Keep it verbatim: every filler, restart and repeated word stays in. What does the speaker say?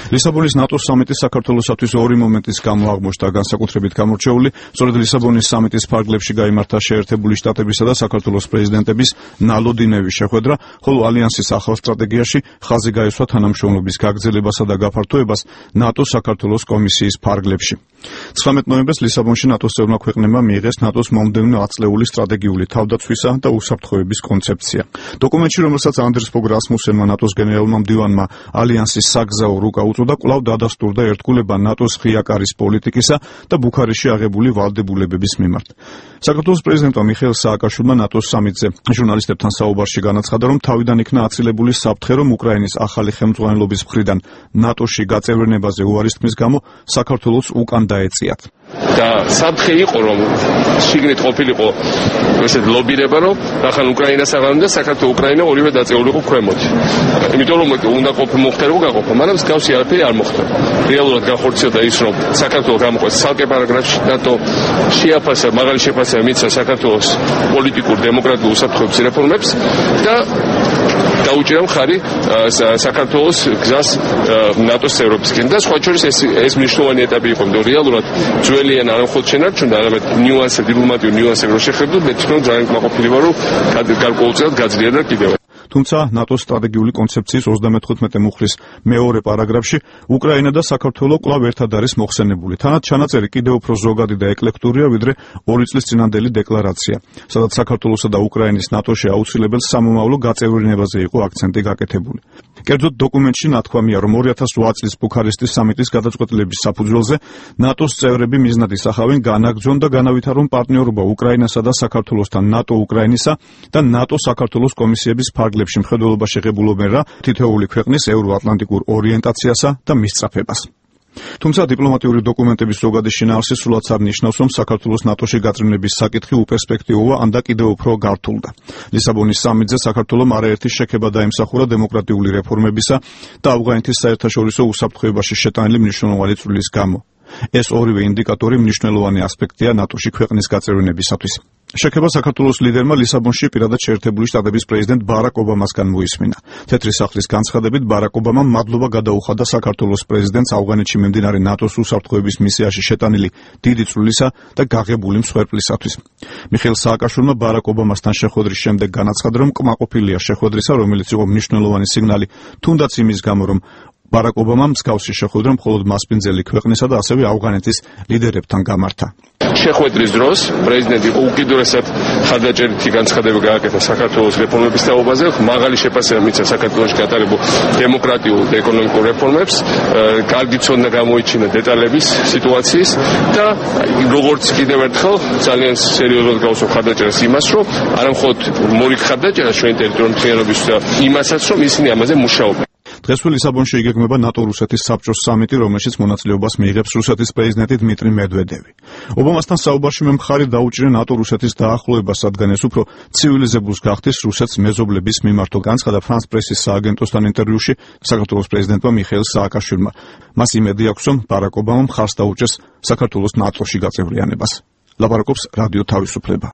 ლისაბონის ნატოს სამიტის საქართველოსათვის ორი მომენტის გამო აღმოჩნდა განსაკუთრებით გამორჩეული, სწორედ ლისაბონის სამიტის ფარგლებში გაიმართა შეერთებული შტატებისა და საქართველოს პრეზიდენტების ნალოდინევის შეხვედრა, ხოლო ალიანსის ახალ სტრატეგიაში ხაზი გაესვა თანამშრომლობის გაგრძელებასა და გაფართოებას ნატოს საქართველოს კომისიის ფარგლებში. ცხრამეტ ნოემბერს ლისაბონში ნატოს წევრმა ქვეყნებმა მიიღეს ნატოს მომდევნო ათწლეული სტრატეგიული თავდაცვისა და უსაფრთხოების კონცეფცია. დოკუმენტში, რომელსაც ანდერს ფოგ რასმუსენმა ნატოს გენერალურმა მდივანმა ალიანსის საგზაო რუკა უწოდა, კვლავ დადასტურდა ერთგულება ნატოს ღია კარის პოლიტიკისა და ბუქარესტში აღებული ვალდებულებების მიმართ. საქართველოს პრეზიდენტმა მიხეილ სააკაშვილმა ნატოს სამიტზე ჟურნალისტებთან საუბარში განაცხადა, რომ თავიდან იქნა აცილებული საფრთხე, რომ უკრაინის ახალი ხელმძღვანელობის მხრიდან ნატოში გაწევრიანებაზე უარის თქმის გამო საქართველოს უკან დაეწიათ. და საფრთხე იყო, რომ შიგნით ყოფილიყო ესეთ ლობირება, რომ ახალ უკრაინას აღარ და საქართველოს უკრაინა ორივე დაწეულიყო ქვემოთ. იმიტომ რომ უნდა მოხდებოდა გაყოფა, მაგრამ მსგავსი არაფერი არ მოხდა. რეალურად განხორციელდა ის, რომ საქართველოს გამოყვეს ცალკე პარაგრაფში ნატო შეაფასა, მაღალი შეფასება მიცა საქართველოს პოლიტიკურ დემოკრატიულ უსაფრთხოების რეფორმებს და დაუჭირა მხარი საქართველოს გზას ნატოს წევრობისკენ და სხვა შორის ეს ეს მნიშვნელოვანი ეტაპი იყო, რომ რეალურად ძველიან არ მხოლოდ შენარჩუნდა, არამედ ნიუანსები, დიპლომატიური ნიუანსები რო შეხედოთ, მე თვითონ ძალიან კმაყოფილი ვარ, რომ გარკვეულწილად გაძლიერდა კიდევ. თუმცა ნატოს სტრატეგიული კონცეფციის ოცდამეთოთხმეტე მუხლის მეორე პარაგრაფში უკრაინა და საქართველო კვლავ ერთად არის მოხსენებული. თანაც ჩანაწერი კიდევ უფრო ზოგადი და ეკლექტურია, ვიდრე ორი წლის წინანდელი დეკლარაცია, სადაც საქართველოსა და უკრაინის ნატოში აუცილებელ სამომავლო გაწევრიანებაზე იყო აქცენტი გაკეთებული. კერძოდ დოკუმენტში ნათქვამია, რომ ორი ათას ოთხ წლის ბუქარესტის სამიტის გადაწყვეტილების საფუძველზე ნატოს წევრები მიზნად ისახავენ განაგრძონ და განავითარონ პარტნიორობა უკრაინასა და საქართველოსთან, ნატო უკრაინისა და ნატო საქართველოს კომისიების ფარგლებში მხედველობა შეღებულობენ რა თითოეული ქვეყნის ევროატლანტიკურ ორიენტაციასა და მისწრაფებას. თუმცა დიპლომატიური დოკუმენტების ზოგადი შინაარსი სულაც არ ნიშნავს, რომ საქართველოს ნატოში გაწევრიანების საკითხი უპერსპექტივოა, ან და კიდევ უფრო გართულდა. ლისაბონის სამიტზე საქართველომ არაერთი შექება დაემსახურა დემოკრატიული რეფორმებისა და ავღანეთის საერთაშორისო უსაფრთხოებაში შეტანილი მნიშვნელოვანი წვლილის გამო. ეს ორივე ინდიკატორი მნიშვნელოვანი ასპექტია ნატოში ქვეყნის გაწევრიანებისათვის. შექება საქართველოს ლიდერმა ლისაბონში პირადად შეერთებული შტატების პრეზიდენტ ბარაკ ობამასგან მოისმინა. თეთრი სახლის განცხადებით ბარაკ ობამამ მადლობა გადაუხადა საქართველოს პრეზიდენტს ავღანეთში მიმდინარე ნატოს უსაფრთხოების მისიაში შეტანილი დიდი წვლილისა და გაღებული მსხვერპლისათვის. მიხეილ სააკაშვილმა ბარაკ ობამასთან შეხვედრის შემდეგ განაცხადა, რომ კმაყოფილია შეხვედრისა, რომელიც იყო მნიშვნელოვანი სიგნალი, თუნდაც იმის გამო, რომ ბარაკ ობამამ მსგავსი შეხვედრა მხოლოდ მასპინძელი ქვეყნისა და ასევე ავღანეთის ლიდერებთან გამართა. შეხვედრის დროს პრეზიდენტი უკიდურესად ხარდაჭერითი განცხადება გააკეთა საქართველოს რეფორმების თაობაზე, მაღალი შეფასება მიცა საქართველოში გატარებულ დემოკრატიულ და ეკონომიკურ რეფორმებს, კარგი ცოდნა გამოიჩინა დეტალების სიტუაციის და როგორც კიდევ ერთხელ ძალიან სერიოზულად გავუსვა ხარდაჭერას იმას, რომ არა მხოლოდ მორიგ ხარდაჭერას ჩვენი ტერიტორიული მთლიანობის და იმასაც, რომ ისინი ამაზე მუშაობენ. დღესვე ლისაბონში იგეგმება ნატო-რუსეთის საბჭოს სამიტი, რომელშიც მონაწილეობას მიიღებს რუსეთის პრეზიდენტი დმიტრი მედვედევი. ობამასთან საუბარში მე მხარი დაუჭირა ნატო-რუსეთის დაახლოებას, რადგან ეს უფრო ცივილიზებულს გახდის რუსეთს მეზობლების მიმართო, განცხადა ფრანს პრესის სააგენტოსთან ინტერვიუში საქართველოს პრეზიდენტმა მიხეილ სააკაშვილმა. მას იმედი აქვს, რომ ბარაკ ობამამ მხარს დაუჭერს საქართველოს ნატოში გაწევრიანებას. ლაპარაკობს რადიო თავისუფლება.